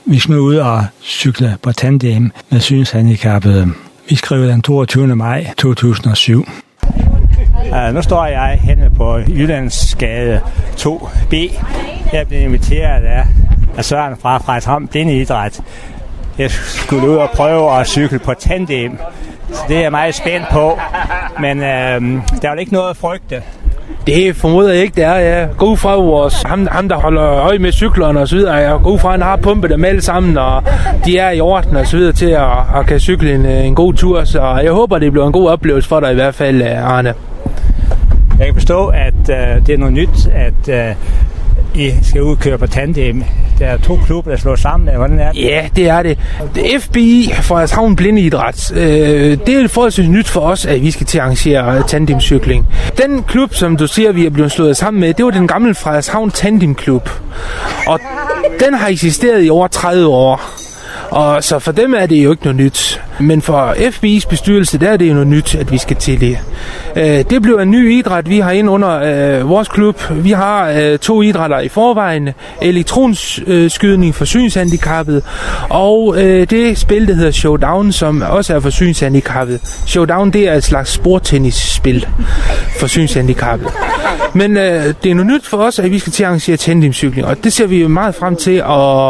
Vi skal nu ud og cykle på tandem med synshandicappede. Vi skriver den 22. maj 2007. Nu står jeg henne på Jyllandsgade 2B. Jeg blev inviteret af Søren fra Frederikshavn Blindeidræt. Jeg skulle ud og prøve at cykle på tandem. Så det er jeg meget spændt på. Men der er jo ikke noget at frygte. Det formoder jeg ikke, det er. Jeg går ud fra ham, der holder øje med cyklerne og så videre. Jeg går ud fra, han har pumpet dem alle sammen, og de er i orden og så videre til at kan cykle en god tur. Så jeg håber, det bliver en god oplevelse for dig i hvert fald, Arne. Jeg kan forstå, at det er noget nyt, at I skal udkøre på tandem. Der er 2 klubber, der slår sammen. Hvordan er det? Ja, det er det. FBI, Frederikshavn Blindeidræt, det er forholdsvis nyt for os, at vi skal til at arrangere tandemcykling. Den klub, som du siger, vi er blevet slået sammen med, det var den gamle Frederikshavn Tandemklub. Og den har eksisteret i over 30 år. Og så for dem er det jo ikke noget nyt. Men for FBI's bestyrelse, der er det jo noget nyt, at vi skal til det. Det bliver en ny idræt, vi har ind under vores klub. Vi har 2 idrætter i forvejen. Elektronskydning for synshandicappede. Og det spil, der hedder Showdown, som også er for synshandicappede. Showdown, det er et slags sporttennisspil for synshandicappede. Men det er noget nyt for os, at vi skal til at arrangere tandemcykling. Og det ser vi jo meget frem til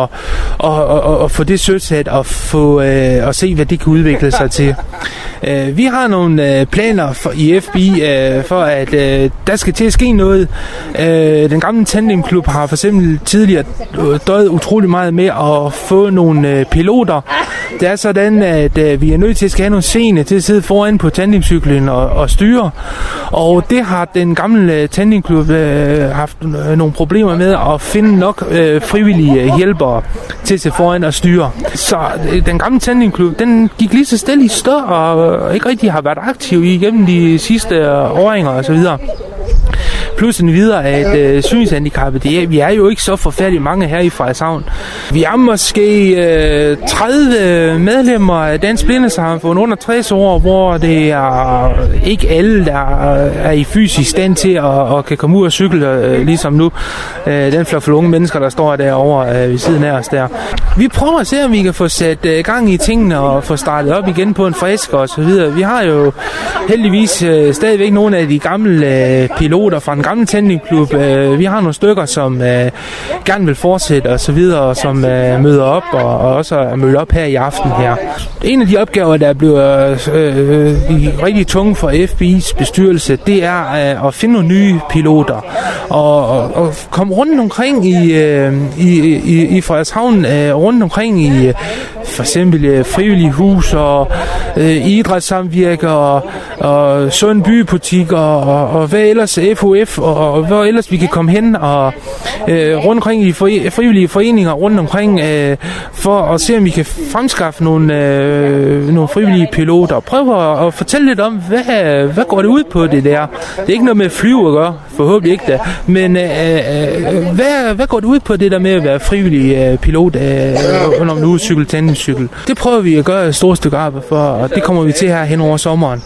at få det søsat og få at se, hvad det kan udvikle sig til. Vi har nogle planer i FBI for, at der skal til at ske noget. Den gamle tandemklub har for eksempel tidligere døjet utrolig meget med at få nogle piloter. Det er sådan, at vi er nødt til at have nogle scene til at sidde foran på tandemcyklen og styre. Og det har den gamle tandemklub haft nogle problemer med at finde nok frivillige hjælpere til at sidde foran og styre. Så den gamle tandemklub, den gik lige så stille i stå og ikke rigtig har været aktiv igennem de sidste åringer og så videre. Plus en videre, at synshandicappede, vi er jo ikke så forfærdeligt mange her i Frederikshavn. Vi er måske 30 medlemmer af Dansk Blindesamfund under 60 år, hvor det er ikke alle, der er i fysisk stand til at kan komme ud og cykle, ligesom nu. Den flok for unge mennesker, der står derovre ved siden af os der. Vi prøver at se, om vi kan få sat gang i tingene og få startet op igen på en frisk og så videre. Vi har jo heldigvis stadigvæk nogle af de gamle piloter fra den gamle tandemklub. Vi har nogle stykker, som gerne vil fortsætte og så videre, og som møder op og også er mødt op her i aften her. En af de opgaver, der bliver rigtig tunge for FBI's bestyrelse, det er at finde nogle nye piloter og komme rundt omkring i Frederikshavn, rundt omkring i for eksempel frivillige hus og idrætssamvirker og Sund Bybutik og hvad ellers FOF og hvor ellers vi kan komme hen og rundt omkring i frivillige foreninger rundt omkring for at se, om vi kan fremskaffe nogle frivillige piloter og prøve at fortælle lidt om, hvad går det ud på det der. Det er ikke noget med at flyve at gøre, forhåbentlig ikke da, men hvad går det ud på det der med at være frivillig pilot under en uge tandemcykel. Det prøver vi at gøre et stort stykke arbejde for, og det kommer vi til her hen over sommeren.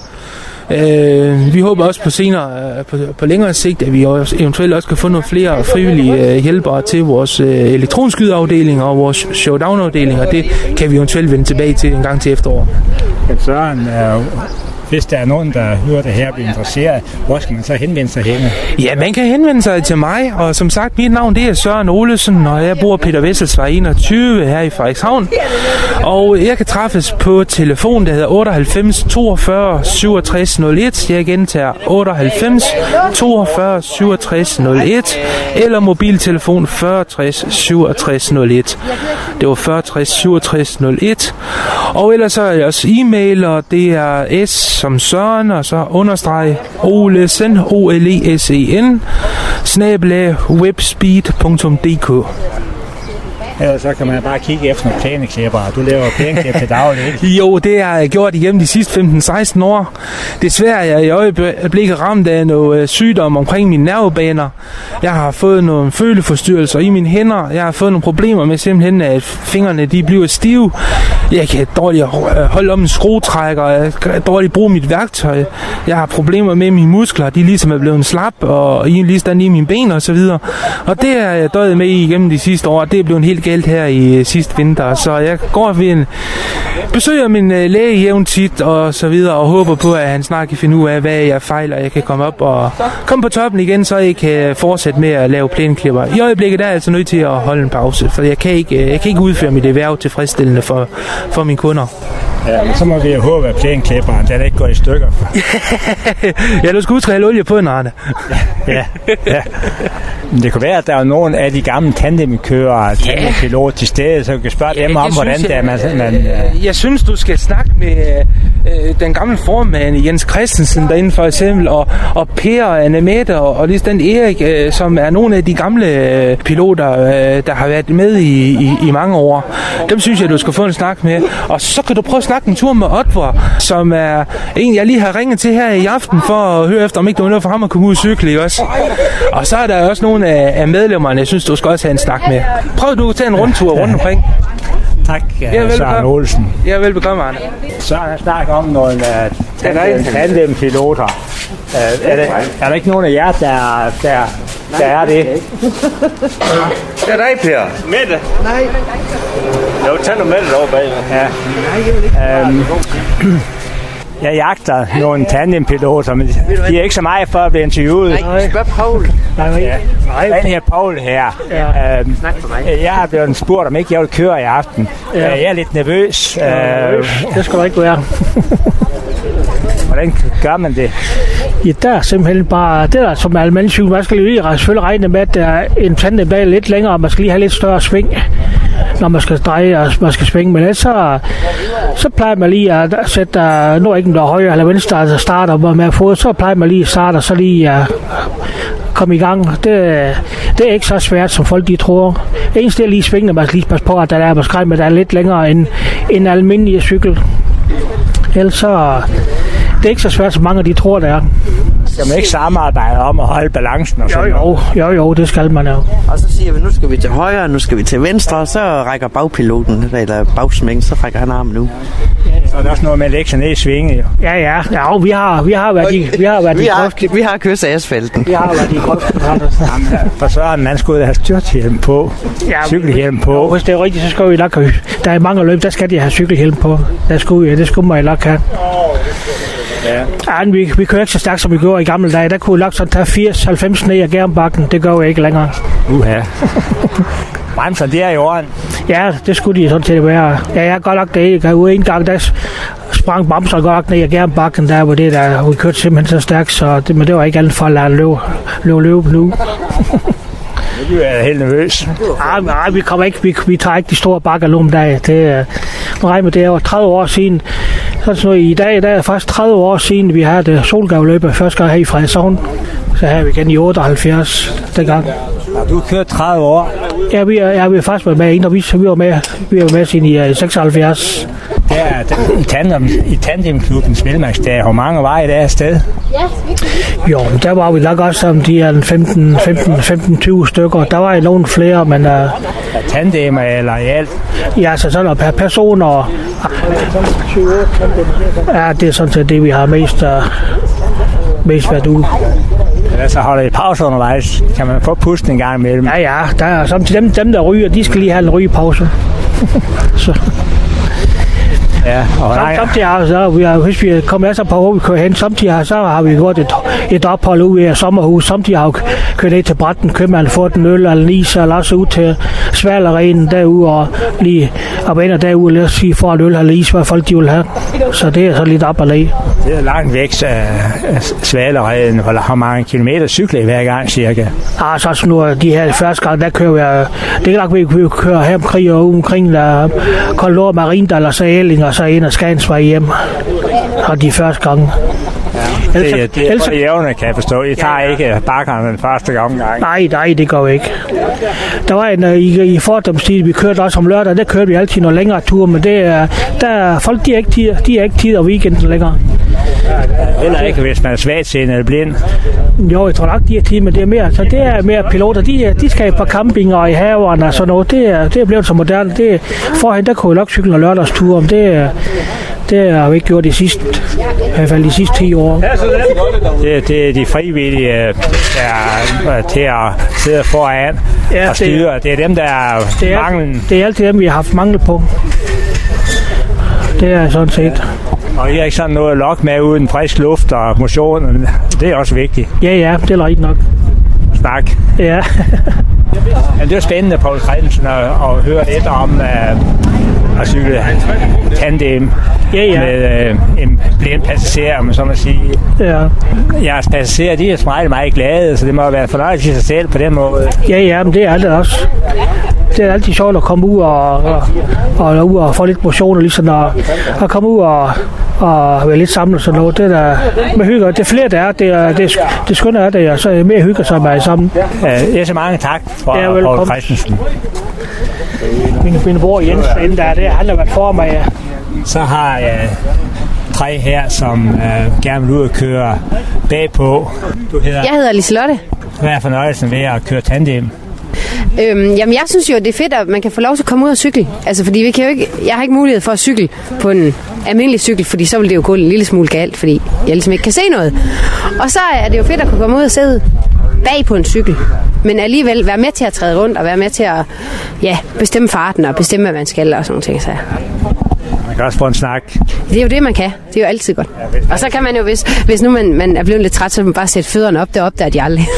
Vi håber også på længere sigt, at vi også, eventuelt også kan få nogle flere frivillige hjælpere til vores elektronskydeafdeling og vores showdown-afdeling, og det kan vi eventuelt vende tilbage til en gang til efterår. Søren, hvis der er nogen, der hører det her og bliver interesseret, hvor skal man så henvende sig henne? Ja, man kan henvende sig til mig, og som sagt, mit navn det er Søren Olesen, og jeg bor Peter Wesselsvej 21 her i Frederikshavn. Og jeg kan træffes på telefon, der hedder 98 42 67 01. Jeg gentager 98 42 67 01, eller mobiltelefon 40 60 67 01. Det var 40 60 67 01. Og ellers så er jeg også e-mail, og det er S som Søren, og så understreg Olesen, OLESEN, @webspeed.dk. Eller så kan man bare kigge efter nogle plæneklipper. Du laver plæneklip til daglig, ikke? Jo, det har jeg gjort igennem de sidste 15-16 år. Desværre er jeg i øjeblikket ramt af noget sygdom omkring mine nervebaner. Jeg har fået nogle føleforstyrrelser i mine hænder. Jeg har fået nogle problemer med simpelthen, at fingrene de bliver stive. Jeg kan dårligt holde om en skruetrækker. Jeg kan dårligt bruge mit værktøj. Jeg har problemer med mine muskler. De ligesom er blevet slap og lige stand i mine ben og så videre. Og det er jeg døjet med igennem de sidste år. Det er blevet helt galt specielt her i sidste vinter. Så jeg går besøger min læge jævnt tit og så videre, og håber på, at han snart kan finde ud af, hvad jeg fejler, og jeg kan komme op og komme på toppen igen, så jeg kan fortsætte med at lave plæneklipper. I øjeblikket er jeg altså nødt til at holde en pause, for jeg kan ikke udføre mit erhverv tilfredsstillende for mine kunder. Ja, så må vi jo håbe, at plæneklipperen, den ikke går i stykker. Ja, du skal huske at hælde olie på en, Arne. Ja. Men det kunne være, at der er nogle af de gamle tandemkørere, tandempiloter til stede, så du kan spørge dem om, hvordan det er, man... Jeg synes, du skal snakke med den gamle formand, Jens Christensen, derinde for eksempel, og Per og Annemette og lige den Erik, som er nogle af de gamle piloter, der har været med i mange år. Dem synes jeg, du skal få en snak med. Og så kan du prøve at snakke en tur med Oddvar, som er en, jeg lige har ringet til her i aften, for at høre efter, om ikke det var noget for ham at komme ud og cykle, ikke også? Og så er der også nogle af medlemmerne, jeg synes, du skal også have en snak med. Prøv du at tage en rundtur rundt omkring. Tak, Søren Olsen. Ja, velbekomme, Arne. Så har jeg snakket om nogle tandempiloter. Er der ikke nogen af jer, der er det? Det er dig, Per. Mette? Nej. Jo, tag nu Mette over bag. Ja. Jeg jagter nogle tandempiloter, men de er ikke så meget for at blive interviewet. Nej, spørg Paul. Den her Paul her. Jeg har blevet spurgt, om ikke jeg vil køre i aften. Jeg er lidt nervøs. Det skal du ikke være. Hvordan gør man det? Ja, der er simpelthen bare, det der som almindelig, man skal lige selvfølgelig regne med, at der er en tandem, der er lidt længere, og man skal lige have lidt større sving, når man skal dreje og man skal svinge. Men så plejer man lige at sætte, når ikke der er højre eller venstre, altså starter med at få, så plejer man lige at starte, og så lige at komme i gang. Det er ikke så svært, som folk de tror. Eneste er lige svingende, man skal lige passe på, at der er beskrevet, at der er lidt længere end en almindelig cykel. Ellers så det er ikke så svært, som mange de tror, det er. Skal man ikke samarbejde om at holde balancen og sådan noget? Jo, det skal man jo. Og så siger vi, nu skal vi til højre, nu skal vi til venstre, og så rækker bagpiloten, eller bagsmæng, så rækker han armen nu. Så er der også noget med at lægge sig ned i svinget, jo. Ja, vi har været Vi har kysset asfalten. Vi har været i grøften. For så har man skulle have styrthjelm på, cykelhjelm på. Hvis det er rigtigt, så skal vi nok have. Der er mange løb, der skal de have cykelhjelm på. Det skulle man nok have. Ja. Vi kører ikke så stærkt, som vi gjorde i gamle dage. Der kunne vi nok sådan tage 80-90 ned ad Gærmbakken. Det gør vi ikke længere. Bremser, det er i orden. Ja, det skulle de sådan til at være. Ja, jeg gør nok det. Jeg ude en gang, der sprang bremser godt nok ned ad Gærmbakken. Der var det, der vi kørte simpelthen så stærkt. Men det var ikke alt for at lade løbe nu. Du er helt nervøs. Nej, vi kommer ikke. Vi tager ikke de store bakker nu om dagen. Det var 30 år siden. Så i dag der er faktisk 30 år siden, vi havde solgavløbet første gang her i Frederikshavn. Så havde vi igen i 78 dengang. Har du kørt 30 år? Ja, vi har faktisk været med, og vi var med siden i 76. I tandemklubben Spilmarksdag, hvor mange var I der afsted? Jo, der var vi nok også som de er 15-20 stykker. Der var nogle flere, men... Tandemer eller i alt? Ja, så sådan per person og... Ja, det er sådan set det, vi har mest været ude. Så holder I pause undervejs. Kan man få pusten en gang imellem? Ja, der er samtidig dem der ryger, de skal lige have en rygepause. Så... Ja, samtidig hvis vi kommer altså på, hvor vi kører hen, samtidig så har vi gjort et ophold ude i sommerhus, samtidig har vi kørt ned til Bratten, købmanden, fået en øl eller en is, eller også ud til Svalerenen derude, og lige op ind og derude, lad os sige, for en øl eller is, hvad folk de vil have. Så det er så lidt op og læge. Det er langt væk af Svalereden, hvor mange kilometer cykler I hver gang, cirka? Så nu de her første gang, der kører vi, det er nok, vi kører her omkring der Koldor, Marindal og så Elling, og så ind og Skansvej hjem. Og de første gange. Ja, det er for jævne, kan jeg forstå. I tager ikke bakkerne den første gang. Nej, det går ikke. Der var en i Fordomstid, vi kørte også om lørdag, der kørte vi altid noget længere tur, men der folk, de er ikke tid og weekenden længere. Heller ikke, hvis man er svagtseende eller blind. Jo, jeg tror nok, de er tid, men det er mere, så det er mere piloter. De skal på campinger og i haverne og sådan noget. Det er blevet så moderne. Forhen, der kunne jeg nok cykle og lørdagsture, om det har vi ikke gjort i hvert fald de sidste 10 år. Det er de frivillige, der er til at sidde foran og styre. Det er dem, der er manglen. Det er altid dem, vi har haft mangel på. Det er sådan set. Og I har ikke sådan noget lok med uden frisk luft og motion. Det er også vigtigt. Ja, det er rigtigt nok. Snak. Ja. Men det er spændende, Poul Christensen, at høre lidt om at cykle tandem med en blind passager, om så må sige. Ja. Jeres passagerer, de er meget, meget glade, så det må være en fornøjelse i sig selv på den måde. Ja, men det er det også. Det er altid sjovt at komme ud og få lidt motion, og ligesom at komme ud og være lidt samlet og sådan noget. Det der med hygge, det er flere der er, det skønne er det, og så er det mere hygge, som er sammen. Ja, så mange tak fra Poul Christensen. Min bror Jens, inden der er det, han har været for mig. Ja. Så har jeg 3 her, som gerne vil ud og køre bagpå. Jeg hedder Liselotte. Hvad er fornøjelsen ved at køre tandem? Jamen, jeg synes jo, det er fedt, at man kan få lov til at komme ud og cykle. Altså, fordi jeg har ikke mulighed for at cykle på en almindelig cykel, fordi så vil det jo gå en lille smule galt, fordi jeg ligesom ikke kan se noget. Og så er det jo fedt at kunne komme ud og sidde bag på en cykel, men alligevel være med til at træde rundt og være med til at bestemme farten og bestemme, hvad man skal og sådan nogle ting. Så. Man kan også få en snak. Det er jo det, man kan. Det er jo altid godt. Og så kan man jo, hvis nu man er blevet lidt træt, så kan man bare sætte fødderne op. Det opdager de aldrig.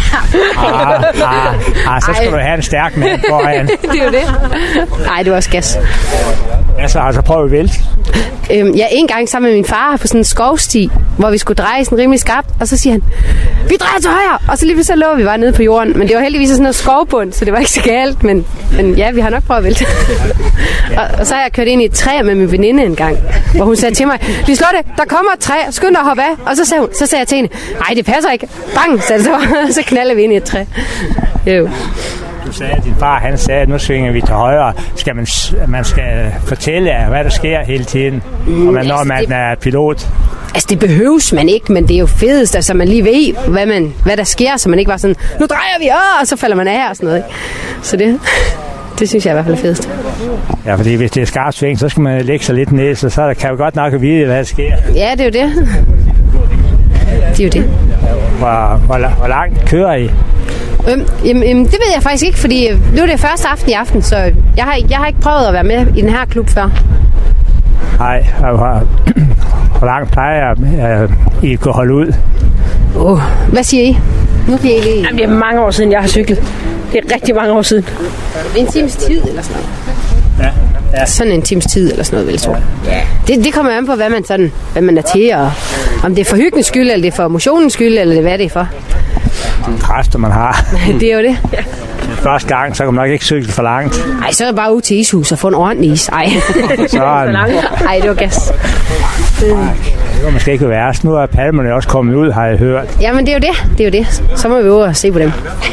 Så skal du have en stærk mand foran. Det er jo det. Nej, det var også gas. Ja, så prøv at vælte. En gang sammen med min far på sådan en skovsti, hvor vi skulle dreje sådan rimelig skarpt, og så siger han, vi drejer til højre, og så lige så lå vi bare nede på jorden, men det var heldigvis sådan noget skovbund, så det var ikke så galt, men ja, vi har nok prøvet at vælte. og så har jeg kørt ind i et træ med min veninde en gang, hvor hun sagde til mig, Liselotte, der kommer et træ, skynd dig at hoppe af, og så sagde jeg til hende, nej, det passer ikke, bang, så knalder vi ind i et træ. Jo. Du sagde, at din far, han sagde, at nu svinger vi til højre. Man skal fortælle, hvad der sker hele tiden, når man er pilot. Altså, det behøves man ikke, men det er jo fedest, altså man lige ved, hvad der sker, så man ikke bare sådan, nu drejer vi, og så falder man af og sådan noget. Ikke? Så det synes jeg i hvert fald er fedest. Ja, fordi hvis det er skarpt sving, så skal man lægge sig lidt ned, så kan jo godt nok at vide, hvad der sker. Ja, det er jo det. Det er jo det. Hvor langt kører I? Det ved jeg faktisk ikke, fordi nu er det første aften i aften, så jeg har ikke prøvet at være med i den her klub før. Nej, hvor langt plejer I at kunne holde ud? Hvad siger I? Nu bliver I lige... Jamen, det er mange år siden, jeg har cyklet. Det er rigtig mange år siden. En times tid eller sådan noget? Ja. Sådan en times tid eller sådan noget, vil jeg tro. Det kommer an på, hvad man er til, og om det er for hyggens skyld, eller det er for motionens skyld, eller hvad det er for. De kræfter, man har. Det er jo det. Første gang, så kan man nok ikke cykle for langt. Nej, så er det bare ud til ishus og få en ordentlig is. Ej. Ej, det var gas. Det var måske ikke værst. Nu er palmerne også kommet ud, har jeg hørt. Jamen, det er jo det. Så må vi over og se på dem.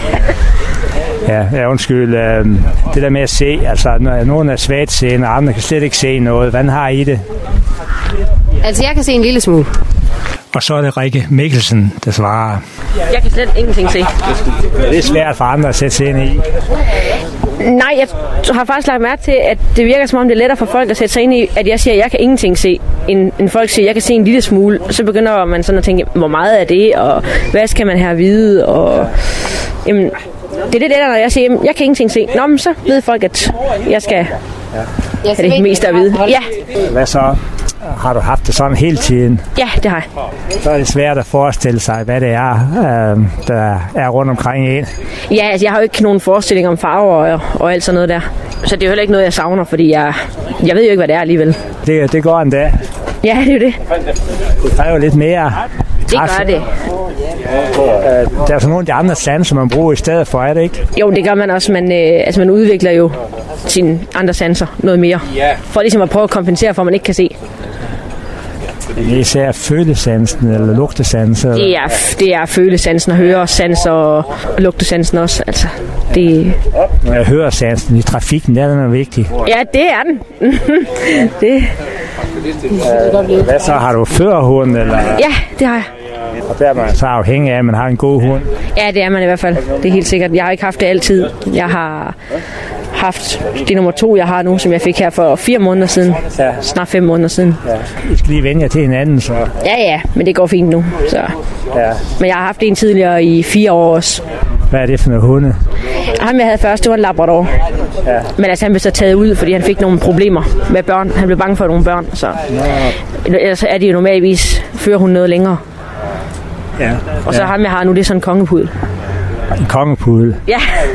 Ja, undskyld. Det der med at se, altså når nogen er svagt seende, og andre kan slet ikke se noget. Hvordan har I det? Altså, jeg kan se en lille smule. Og så er det Rikke Mikkelsen, der svarer. Jeg kan slet ingenting se. Det er svært for andre at sætte sig ind i. Nej, jeg har faktisk lagt mærke til, at det virker som om det er lettere for folk at sætte sig ind i, at jeg siger, at jeg kan ingenting se, end folk siger, at jeg kan se en lille smule. Så begynder man sådan at tænke, hvor meget er det, og hvad skal man have at vide, og... Jamen, det er det der, når jeg siger, at jeg kan ingenting se. Nå, men så ved folk, at jeg skal have det meste at vide. Ja. Hvad så? Har du haft det sådan hele tiden? Ja, det har jeg. Så er det svært at forestille sig, hvad det er, der er rundt omkring en. Ja, altså jeg har jo ikke nogen forestilling om farver og alt sådan noget der. Så det er jo heller ikke noget, jeg savner, fordi jeg ved jo ikke, hvad det er alligevel. Det går endda. Ja, det er jo det. Det kræver lidt mere. Det gør det. Der er så nogle af de andre sanser, man bruger i stedet for, er det ikke? Jo, det gør man også. Man udvikler jo sine andre sanser noget mere. For ligesom at prøve at kompensere for, at man ikke kan se. Det er især følesansen eller lugtesansen? Det er følesansen og høresansen og lugtesansen også. Altså, det... Når jeg hører sansen i trafikken, den er vigtig. Ja, det er den. Det. Hvad så? Har du førerhund? Eller? Ja, det har jeg. Og der er man så afhængig af, at man har en god hund? Ja, det er man i hvert fald. Det er helt sikkert. Jeg har ikke haft det altid. Jeg har haft det nummer 2, jeg har nu, som jeg fik her for 4 måneder siden. Ja. Snart 5 måneder siden. Ja. I skal lige vende jer til hinanden, så... Ja, men det går fint nu. Så. Ja. Men jeg har haft en tidligere i 4 år også. Hvad er det for nogle hunde? Ham jeg havde først, det var en labrador. Ja. Men altså han blev så taget ud, fordi han fik nogle problemer med børn. Han blev bange for nogle børn, så ellers er de jo normalvis fører hun noget længere. Ja. Og så ham jeg har nu, det er sådan en kongepudel. En kongepudel? Ja.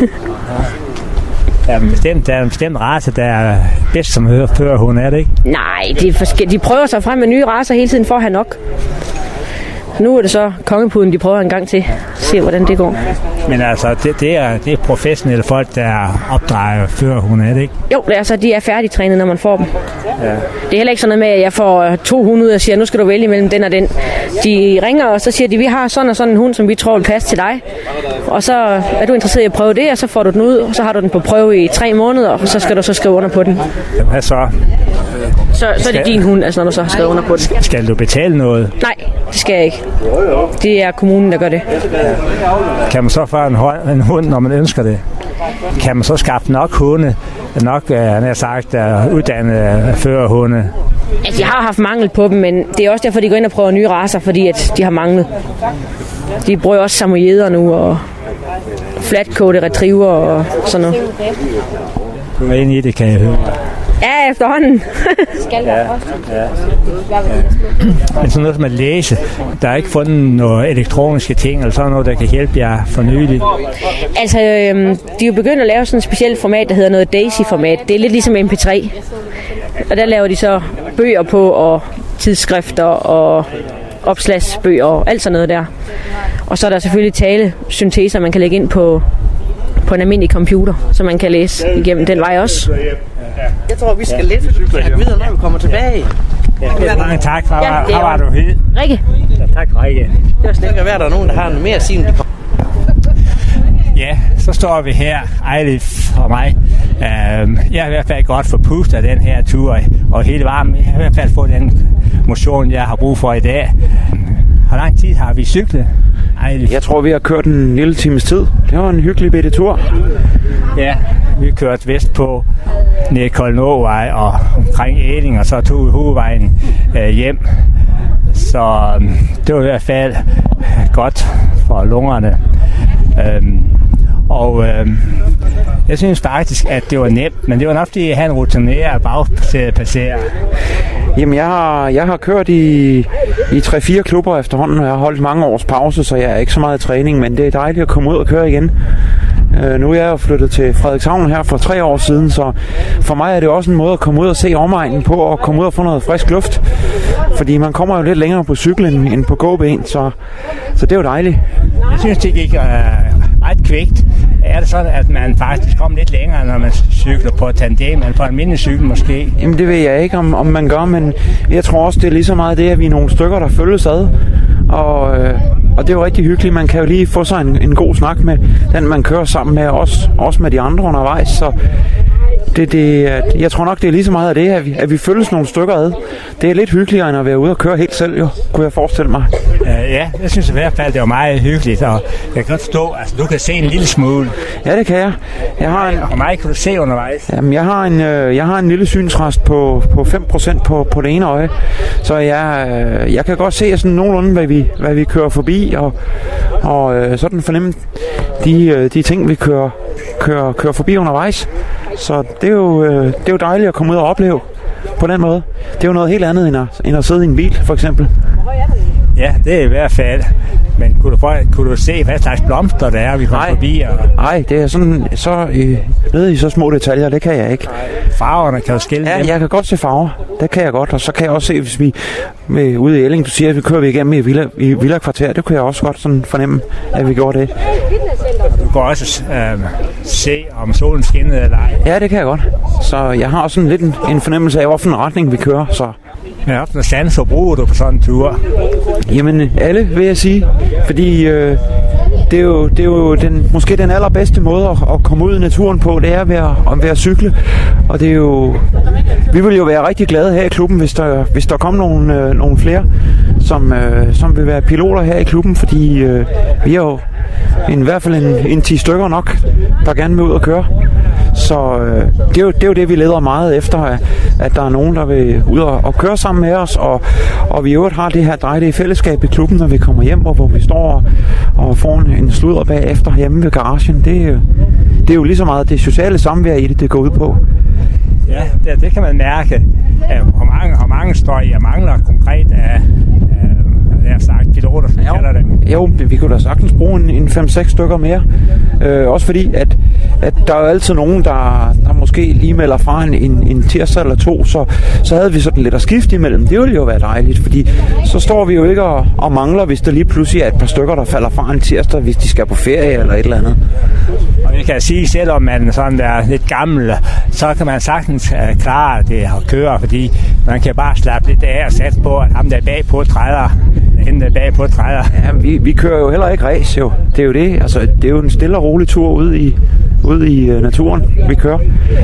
Der er en bestemt race, der er bedst som førerhund, er det ikke? Nej, de prøver sig frem med nye racer hele tiden for at have nok. Nu er det så kongepuden, de prøver en gang til. Se, hvordan det går. Men altså, det er professionelle folk, der opdrager førerhunde, er det ikke? Jo, altså, de er færdigtrænet, når man får dem. Ja. Det er heller ikke sådan noget med, at jeg får 200 og siger, nu skal du vælge mellem den og den. De ringer, og så siger de, vi har sådan og sådan en hund, som vi tror vil passe til dig. Og så er du interesseret i at prøve det, og så får du den ud, og så har du den på prøve i 3 måneder, og så skal du så skrive under på den. Hvad så? Så er det din hund, altså når du så har skrevet under på den. Skal du betale noget? Nej, det skal jeg ikke. Det er kommunen, der gør det. Kan man så få en hund, når man ønsker det? Kan man så skaffe nok hunde, han har sagt, uddannede førerhunde? Altså, jeg har haft mangel på dem, men det er også derfor, de går ind og prøver nye racer, fordi at de har manglet. De bruger også samoyeder nu, og flatcoated retriever og sådan noget. Du er inde i det, kan jeg høre. Ja, efterhånden. Men sådan noget som at læse, der er ikke fundet nogle elektroniske ting, eller sådan noget, der kan hjælpe jer for nyligt? Altså, de er jo begyndt at lave sådan et specielt format, der hedder noget DAISY-format. Det er lidt ligesom MP3. Og der laver de så bøger på, og tidsskrifter, og opslagsbøger, og alt sådan noget der. Og så er der selvfølgelig talesynteser, man kan lægge ind på en almindelig computer, så man kan læse igennem den vej også. Jeg tror, vi skal lidt videre, når vi kommer tilbage. Ja, mange tak. Hvor var du hed? Rikke. Ja, tak, Rikke. Det kan være, der er nogen, der har noget mere at sige, Ja, så står vi her, Eilif og mig. Jeg har i hvert fald godt forpustet af den her tur, og helt varm. Jeg har i hvert fald fået den motion, jeg har brug for i dag. Hvor lang tid har vi cyklet, Eilif? Jeg tror, vi har kørt en lille times tid. Det var en hyggelig bitte tur. Ja, vi kørte vestpå ned Koldnåvej og omkring Æling, og så tog vi hovedvejen hjem. Så det var i hvert fald godt for lungerne. Jeg synes faktisk, at det var nemt, men det var nok, fordi han rutinerer bagpasserer. Jamen, jeg har kørt i 3-4 klubber efterhånden, og jeg har holdt mange års pause, så jeg er ikke så meget i træning, men det er dejligt at komme ud og køre igen. Nu er jeg jo flyttet til Frederikshavn her for 3 år siden, så for mig er det også en måde at komme ud og se omegnen på, og komme ud og få noget frisk luft. Fordi man kommer jo lidt længere på cyklen end på gåben, så det er jo dejligt. Jeg synes, det gik ret kvikt. Er det sådan, at man faktisk kommer lidt længere, når man cykler på tandem, eller på en almindelig cykel måske? Jamen det ved jeg ikke, om man gør, men jeg tror også, det er lige så meget det, at vi er nogle stykker, der følges ad. Og det er jo rigtig hyggeligt. Man kan jo lige få sig en god snak med den, man kører sammen med, også med de andre undervejs. Så jeg tror nok, det er lige så meget af det, at vi følges nogle stykker ad. Det er lidt hyggeligere, end at være ude og køre helt selv, jo, kunne jeg forestille mig. Ja, jeg synes i hvert fald, det var meget hyggeligt, og jeg kan godt forstå, altså du kan se en lille smule. Ja, det kan jeg. Hvor meget kan du se undervejs? Jamen, jeg har en lille synsrest på 5% på det ene øje, så jeg kan godt se sådan nogenlunde, hvad vi kører forbi, og sådan fornemme de ting, vi kører forbi undervejs. Så det er jo dejligt at komme ud og opleve på den måde. Det er jo noget helt andet end at sidde i en bil, for eksempel. Ja, det er i hvert fald. Men kunne du se, hvad slags blomster der er, vi kommer forbi? Nej, det er sådan så nede i så små detaljer, det kan jeg ikke. Farverne kan du skille dem? Ja, jeg kan godt se farver. Det kan jeg godt, og så kan jeg også se, hvis vi ude i Æling, du siger, at vi kører igennem i Villa Kvarter, det kunne jeg også godt sådan fornemme, at vi gjorde det. Du kan også se, om solen skinnede eller ej. Ja, det kan jeg godt. Så jeg har også lidt en fornemmelse af, hvilken retning vi kører, så. Ja, hvilken sans bruger du på sådan en tur? Jamen, alle vil jeg sige, fordi det er jo måske den allerbedste måde at komme ud i naturen på, det er ved at cykle, og det er jo vi vil jo være rigtig glade her i klubben, hvis der kom nogle flere, som vil være piloter her i klubben, fordi vi er jo i hvert fald en 10 stykker nok, der gerne vil ud og køre. Så det er jo det, vi leder meget efter, at der er nogen, der vil ud og køre sammen med os, og vi i øvrigt har det her dejlige fællesskab i klubben, når vi kommer hjem, hvor vi står og får en sludder bagefter hjemme ved garagen. Det er jo lige så meget det sociale samvær i det går ud på. Ja, det kan man mærke. Hvor mange står I og mangler konkret af piloter, som kalder dem? Jo, vi kunne da sagtens bruge en 5-6 stykker mere. Også fordi, at der er jo altid nogen, der måske lige melder fra en tirsdag eller to, så havde vi sådan lidt at skifte imellem. Det ville jo være dejligt, fordi så står vi jo ikke og mangler, hvis der lige pludselig er et par stykker, der falder fra en tirsdag, hvis de skal på ferie eller et eller andet. Og jeg kan sige, selvom man sådan er lidt gammel, så kan man sagtens klare det at køre, fordi man kan bare slappe lidt af og satse på, at ham der bagpå træder. Ja, vi kører jo heller ikke race, jo. Det er jo det. Altså, det er jo en stille og rolig tur ude i naturen, vi kører.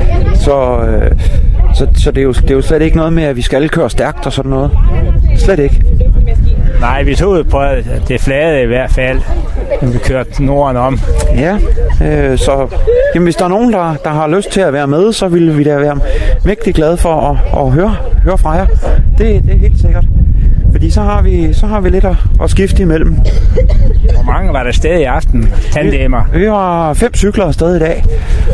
Så det er jo slet ikke noget med, at vi skal køre stærkt og sådan noget. Slet ikke. Nej, vi tog ud på det flade i hvert fald, når vi kørte Norden om. Ja, så jamen, hvis der er nogen, der har lyst til at være med, så vil vi da være mægtig glade for at høre fra jer. Det er helt sikkert. Fordi så har vi lidt at skifte imellem. Hvor mange var der afsted i aften? Tandemmer? Vi var 5 cykler afsted i dag.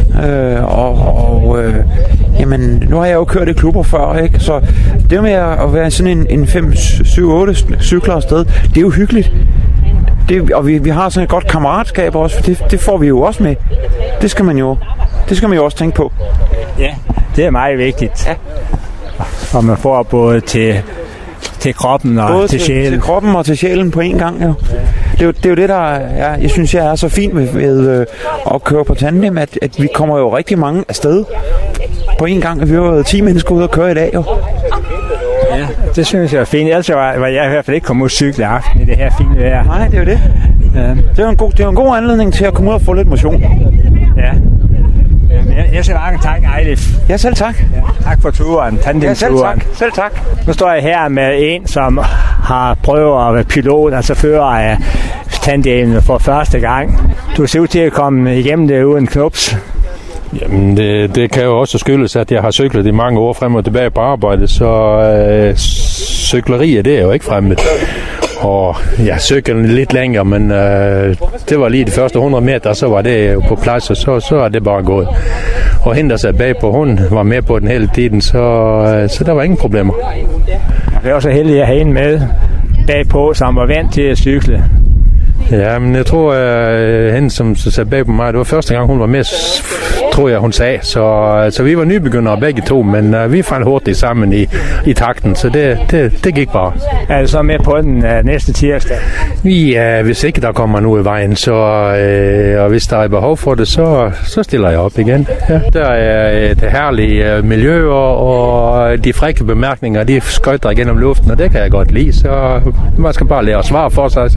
Jamen, nu har jeg jo kørt i klubber før, ikke? Så det med at være sådan en 5-7-8 cykler afsted, det er jo hyggeligt. Og vi har sådan et godt kammeratskab også, for det får vi jo også med. Det skal man jo også tænke på. Ja, det er meget vigtigt. Ja. Og man får både til kroppen og både til sjælen. Til kroppen og til sjælen på en gang, jo. Det er jo det, der er, jeg synes, jeg er så fint ved at køre på tandem, at vi kommer jo rigtig mange afsted på en gang. Vi har jo 10 mennesker ude at køre i dag, jo. Ja, det synes jeg er fint. Ellers var jeg i hvert fald ikke kommet ud og cykle aften i det her fine vejr. Nej, det er jo det. Ja. Det er jo en god anledning til at komme ud og få lidt motion. Ja. Jeg siger mange tak, Eilif. Ja, selv tak. Ja, tak for turen, tandemturen. Ja, selv tak. Nu står jeg her med en, som har prøvet at være pilot, altså fører af tandemene for første gang. Du ser ud til at komme igennem det uden knups. Jamen, det kan jo også skyldes, at jeg har cyklet i mange år frem og tilbage på arbejde, så cykleriet, det er jo ikke fremmed. Og jeg cyklede lidt længere, men det var lige de første 100 meter, så var det jo på plads, og så er det bare gået. Og hende, der sad bagpå, hun var med på den hele tiden, så der var ingen problemer. Jeg var så heldig at have en med bagpå, som var vant til at cykle. Ja, men jeg tror, at hende, som sad bag på mig, det var første gang, hun var med, tror jeg, hun sagde. Så vi var nybegyndere begge to, men vi fandt hurtigt sammen i takten, så det gik bare. Er du så med på den næste tirsdag? Ja, hvis ikke der kommer noget i vejen, så, og hvis der er behov for det, så stiller jeg op igen. Ja. Der er et herligt miljø, og de frække bemærkninger, de skøjter igennem luften, og det kan jeg godt lide, så man skal bare lære at svare for sig.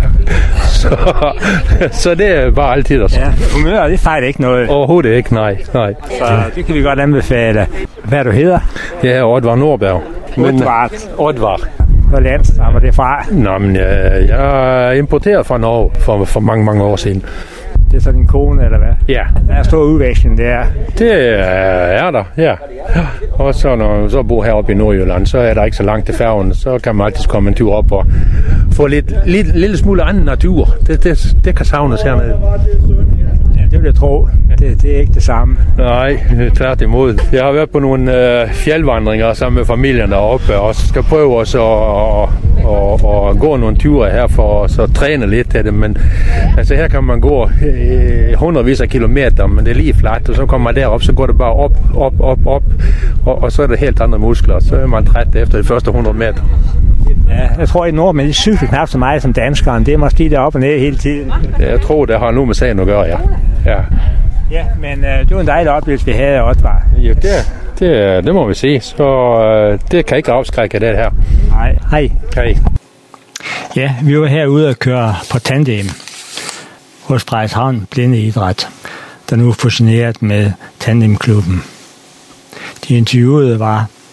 Så det er bare altid også. Ja, humør, det fejler ikke noget. Overhovedet ikke, nej. Så det kan vi godt anbefale. Hvad du hedder? Jeg er Oddvar Nordberg. Oddvar. Hvor landstammer det fra? Nå, men jeg er importeret fra Norge for mange, mange år siden. Det er så din kone, eller hvad? Ja. Der er stor udveksling, det er. Det er der, ja. Og så når man så bor heroppe i Nordjylland, så er der ikke så langt til færgen. Så kan man altid komme en tur op og få lille smule anden natur. Det kan savnes hernede. Ja, det vil jeg tro. Det er ikke det samme. Nej, tværtimod. Jeg har været på nogle fjeldvandringer sammen med familien deroppe, og skal prøve også at gå nogle ture her for at træne lidt af det. Men altså, her kan man gå hundredvis af kilometer, men det er lige fladt, og så kommer man derop, så går det bare op, og så er det helt andre muskler. Så er man træt efter de første 100 meter. Ja, jeg tror i Nordmænd, de cykler knap så meget som danskeren. Det er måske deroppe og ned hele tiden. Jeg tror, det har nu med sagen at gøre, ja. Ja, men det var en dejlig oplevelse, vi havde, Oddvar. Ja, det må vi se. Så det kan ikke afskrække det her. Nej, hej. Ja, vi var herude og køre på tandem hos Frederikshavn Blindeidræt, der nu er fusioneret med Tandemklubben. De interviewede var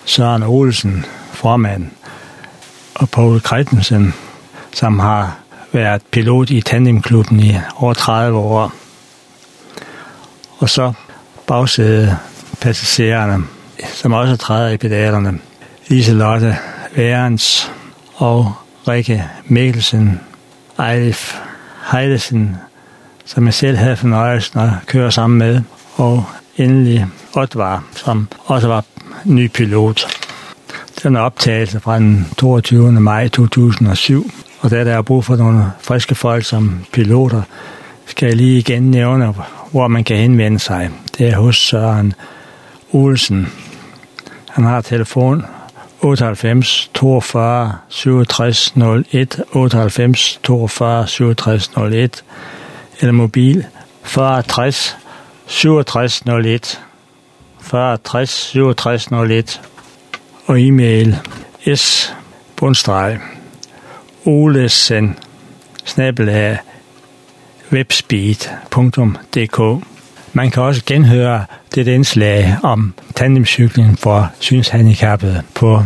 Søren Olsen, formand, og Poul Christensen, som har været pilot i tandemklubben i over 30 år. Og så bagsædepassagererne, som også træder i pedalerne. Liselotte Værens og Rikke Mikkelsen, Eilif Heidesen, som jeg selv havde fornøjelsen at køre sammen med, og endelig Oddvar, som også var ny pilot. Den er optagelse fra den 22. maj 2007, og da der er brug for nogle friske folk som piloter, skal jeg lige igen nævne, hvor man kan henvende sig. Det er hos Søren Olsen. Han har telefon 98 42 67 01, 98 42 67 01, eller mobil 40 60 67 01, 40 60 67 01, og e-mail s-olesen@webspeed.dk. Man kan også genhøre det indslag om tandemcykling for synshandicappede på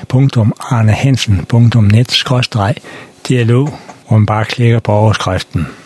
www.arnehansen.net/dialog, hvor man bare klikker på overskriften.